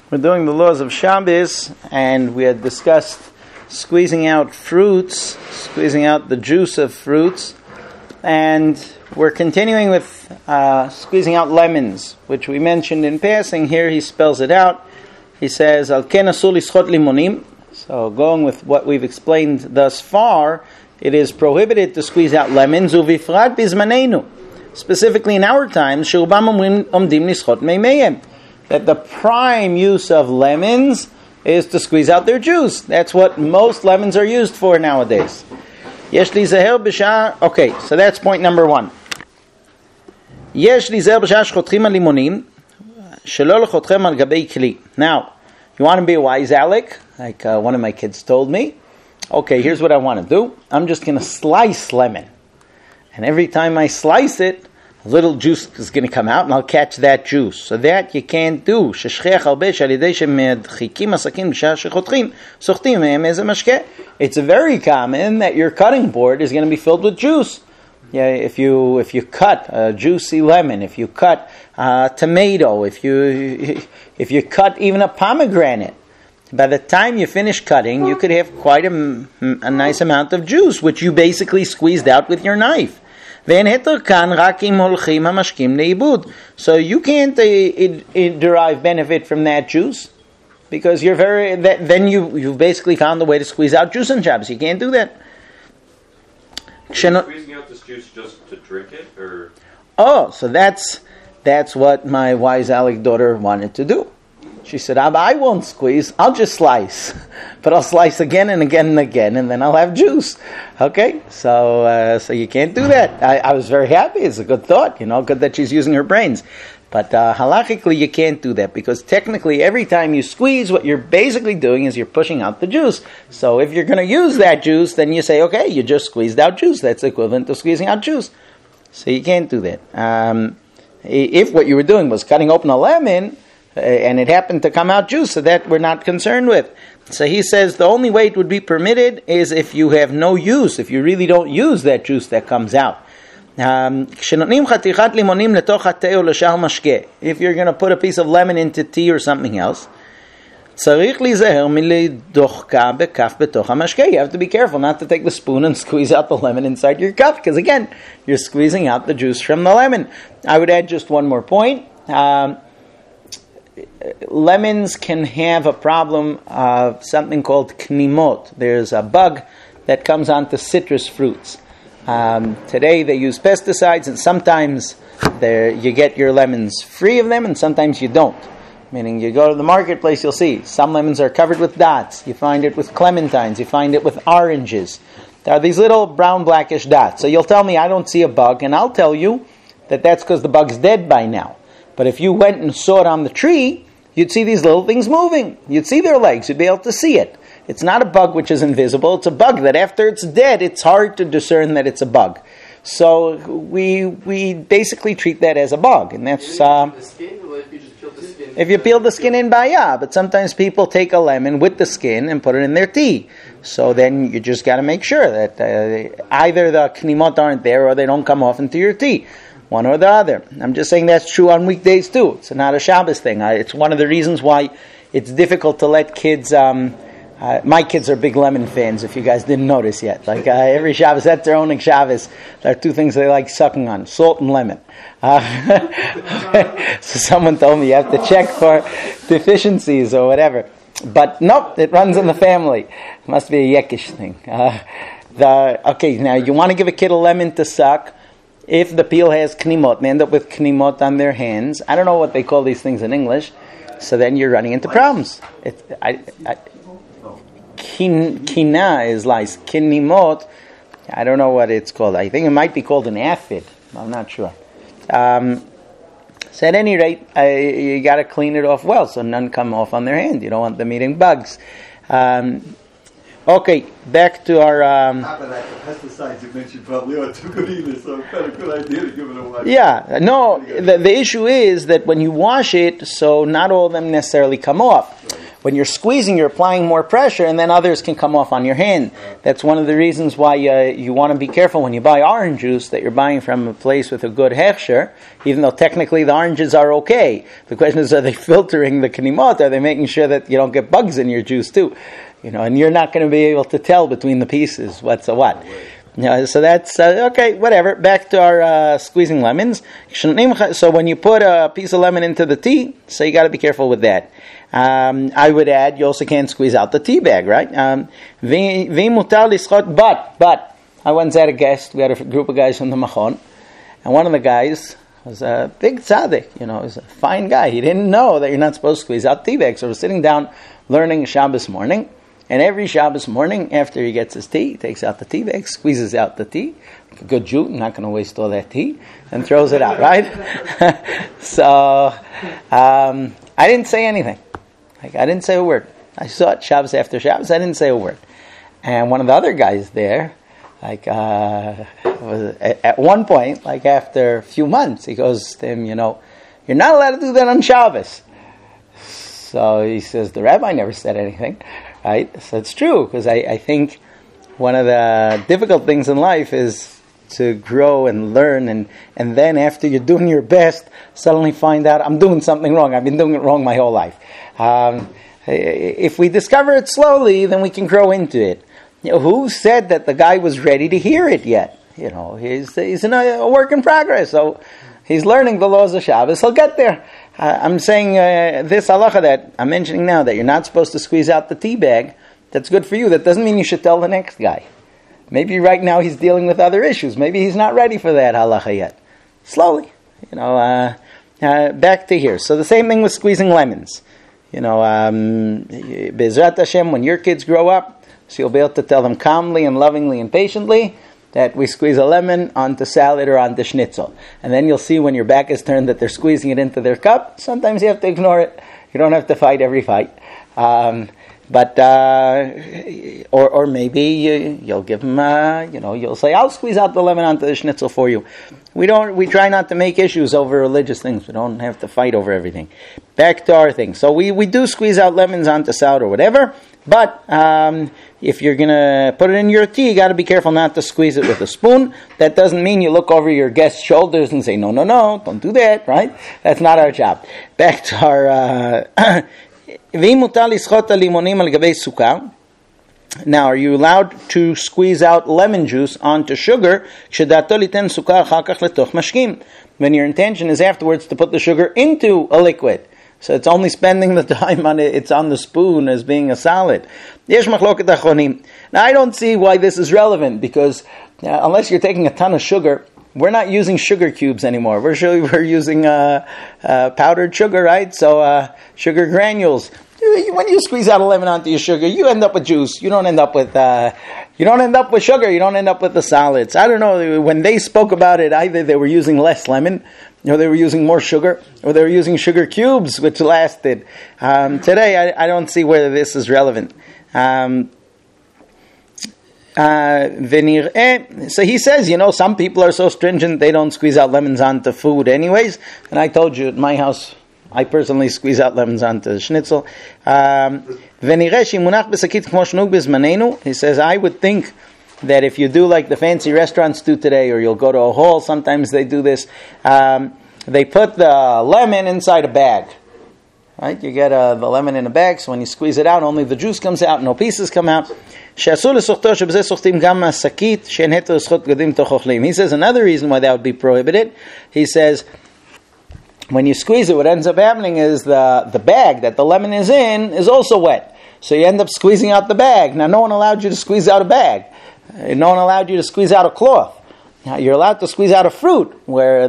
We're doing the laws of Shabbos, and we had discussed squeezing out fruits, squeezing out the juice of fruits, and we're continuing with squeezing out lemons, which we mentioned in passing. Here he spells it out. He says, Al ken asur lischot limonim. So going with what we've explained thus far, it is prohibited to squeeze out lemons, uvifrat bizmanenu. Specifically in our times, shurubam omdim lischot meimeim. That the prime use of lemons is to squeeze out their juice. That's what most lemons are used for nowadays. Yesh li zeher b'shah. Okay, so that's point number one. Yesh li zeher b'shah shchotchim al limonim shelo lechotchem al gabei kli. Now, you want to be a wise Alec, like one of my kids told me. Okay, here's what I want to do. I'm just going to slice lemon. And every time I slice it, a little juice is going to come out, and I'll catch that juice. So that you can't do. It's very common that your cutting board is going to be filled with juice. Yeah, if you cut a juicy lemon, if you cut a tomato, if you cut even a pomegranate, by the time you finish cutting, you could have quite a nice amount of juice, which you basically squeezed out with your knife. So you can't derive benefit from that juice, because then you've basically found the way to squeeze out juice on Shabbos. You can't do that. Squeezing out this juice just to drink it, or? Oh, so that's what my wise Alec daughter wanted to do. She said, Abba, I won't squeeze, I'll just slice. But I'll slice again and again and again, and then I'll have juice. Okay? So you can't do that. I was very happy. It's a good thought, good that she's using her brains. But halachically, you can't do that, because technically, every time you squeeze, what you're basically doing is you're pushing out the juice. So if you're going to use that juice, then you say, okay, you just squeezed out juice. That's equivalent to squeezing out juice. So you can't do that. If what you were doing was cutting open a lemon, and it happened to come out juice, so that we're not concerned with. So he says the only way it would be permitted is if you have no use, if you really don't use that juice that comes out. If you're going to put a piece of lemon into tea or something else, you have to be careful not to take the spoon and squeeze out the lemon inside your cup, because again, you're squeezing out the juice from the lemon. I would add just one more point. Lemons can have a problem of something called knimot. There's a bug that comes onto citrus fruits. Today they use pesticides, and sometimes you get your lemons free of them, and sometimes you don't. Meaning you go to the marketplace, you'll see some lemons are covered with dots. You find it with clementines. You find it with oranges. There are these little brown blackish dots. So you'll tell me I don't see a bug, and I'll tell you that that's because the bug's dead by now. But if you went and saw it on the tree, you'd see these little things moving. You'd see their legs. You'd be able to see it. It's not a bug which is invisible. It's a bug that after it's dead, it's hard to discern that it's a bug. So we basically treat that as a bug. And that's... if you peel the skin in, but sometimes people take a lemon with the skin and put it in their tea. So then you just got to make sure that either the knimot aren't there or they don't come off into your tea. One or the other. I'm just saying that's true on weekdays too. It's not a Shabbos thing. It's one of the reasons why it's difficult to let kids... my kids are big lemon fans, if you guys didn't notice yet. Like every Shabbos, that's their own Shabbos. There are two things they like sucking on: salt and lemon. So someone told me you have to check for deficiencies or whatever. But nope, it runs in the family. It must be a Yekish thing. Okay, now you want to give a kid a lemon to suck. If the peel has knimot, they end up with knimot on their hands. I don't know what they call these things in English. So then you're running into problems. Kina is lice. Knimot, I don't know what it's called. I think it might be called an aphid. I'm not sure. So at any rate, you got to clean it off well so none come off on their hand. You don't want them eating bugs. Okay, back to our... Top of that, the pesticides you mentioned probably aren't too good either, so it's kind of a good idea to give it away. Yeah, no, the issue is that when you wash it, so not all of them necessarily come off. when you're squeezing, you're applying more pressure, and then others can come off on your hand. That's one of the reasons why you want to be careful when you buy orange juice that you're buying from a place with a good hechsher, even though technically the oranges are okay. The question is, are they filtering the knimot? Are they making sure that you don't get bugs in your juice too? And you're not going to be able to tell between the pieces what's a what. So that's okay, whatever. Back to our squeezing lemons. So when you put a piece of lemon into the tea, so you got to be careful with that. I would add, you also can't squeeze out the tea bag, right? But I once had a guest. We had a group of guys from the Machon, and one of the guys was a big tzaddik. He was a fine guy. He didn't know that you're not supposed to squeeze out tea bags. So we're sitting down learning Shabbos morning. And every Shabbos morning, after he gets his tea, he takes out the tea bag, squeezes out the tea, like a good Jew, not going to waste all that tea, and throws it out, right? So, I didn't say anything. I didn't say a word. I saw it Shabbos after Shabbos, I didn't say a word. And one of the other guys there, was at one point, after a few months, he goes to him, you're not allowed to do that on Shabbos. So he says, the rabbi never said anything. Right? So it's true, because I think one of the difficult things in life is to grow and learn, and then after you're doing your best, suddenly find out, I'm doing something wrong. I've been doing it wrong my whole life. If we discover it slowly, then we can grow into it. Who said that the guy was ready to hear it yet? He's in a work in progress, so he's learning the laws of Shabbos. He'll get there. I'm saying this halacha that I'm mentioning now, that you're not supposed to squeeze out the tea bag. That's good for you. That doesn't mean you should tell the next guy. Maybe right now he's dealing with other issues. Maybe he's not ready for that halacha yet. Slowly, back to here. So the same thing with squeezing lemons. Be'ezrat Hashem, when your kids grow up, so you'll be able to tell them calmly and lovingly and patiently that we squeeze a lemon onto salad or onto schnitzel. And then you'll see when your back is turned that they're squeezing it into their cup. Sometimes you have to ignore it. You don't have to fight every fight. Or maybe you'll give them, you'll say, I'll squeeze out the lemon onto the schnitzel for you. We try not to make issues over religious things. We don't have to fight over everything. Back to our thing. So we do squeeze out lemons onto salad or whatever, but if you're going to put it in your tea, you got to be careful not to squeeze it with a spoon. That doesn't mean you look over your guest's shoulders and say, no, don't do that, right? That's not our job. Back to our... Now, are you allowed to squeeze out lemon juice onto sugar when your intention is afterwards to put the sugar into a liquid? So it's only spending the time on it, it's on the spoon as being a solid. Now, I don't see why this is relevant, because unless you're taking a ton of sugar, we're not using sugar cubes anymore. We're using powdered sugar, right? So sugar granules. When you squeeze out a lemon onto your sugar, you end up with juice. You don't end up with sugar. You don't end up with the solids. I don't know. When they spoke about it, either they were using less lemon, or they were using more sugar, or they were using sugar cubes, which lasted. Today, I don't see whether this is relevant. So he says, some people are so stringent they don't squeeze out lemons onto food anyways. And I told you, at my house, I personally squeeze out lemons onto schnitzel. He says, I would think that if you do like the fancy restaurants do today, or you'll go to a hall, sometimes they do this, they put the lemon inside a bag. Right? You get the lemon in a bag, so when you squeeze it out, only the juice comes out, no pieces come out. He says another reason why that would be prohibited. He says, when you squeeze it, what ends up happening is the bag that the lemon is in is also wet. So you end up squeezing out the bag. Now, no one allowed you to squeeze out a bag. No one allowed you to squeeze out a cloth. Now, you're allowed to squeeze out a fruit, where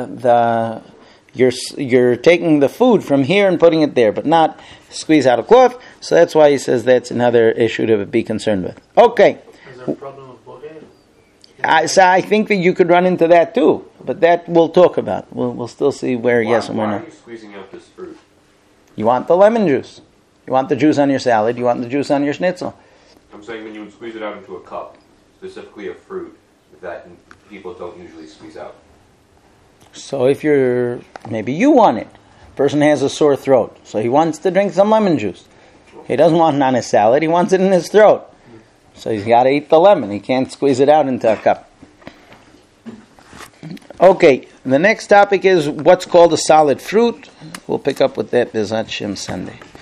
you're taking the food from here and putting it there, but not squeeze out a cloth. So that's why he says that's another issue to be concerned with. Okay. Is there a problem with bogey? So I think that you could run into that too, but that we'll talk about. We'll still see where yes and where no. Why are you squeezing out this fruit? You want the lemon juice. You want the juice on your salad. You want the juice on your schnitzel. I'm saying when you would squeeze it out into a cup, specifically a fruit that people don't usually squeeze out. So if maybe you want it. Person has a sore throat, so he wants to drink some lemon juice. He doesn't want it on his salad. He wants it in his throat. So he's got to eat the lemon. He can't squeeze it out into a cup. Okay, the next topic is what's called a solid fruit. We'll pick up with that B'ezrat Hashem Sunday.